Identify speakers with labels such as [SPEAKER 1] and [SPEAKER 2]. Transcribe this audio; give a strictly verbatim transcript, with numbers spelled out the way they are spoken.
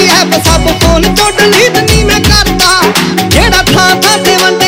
[SPEAKER 1] app सब phone चो delete नहीं मैं करता जेड़ा था था सेवन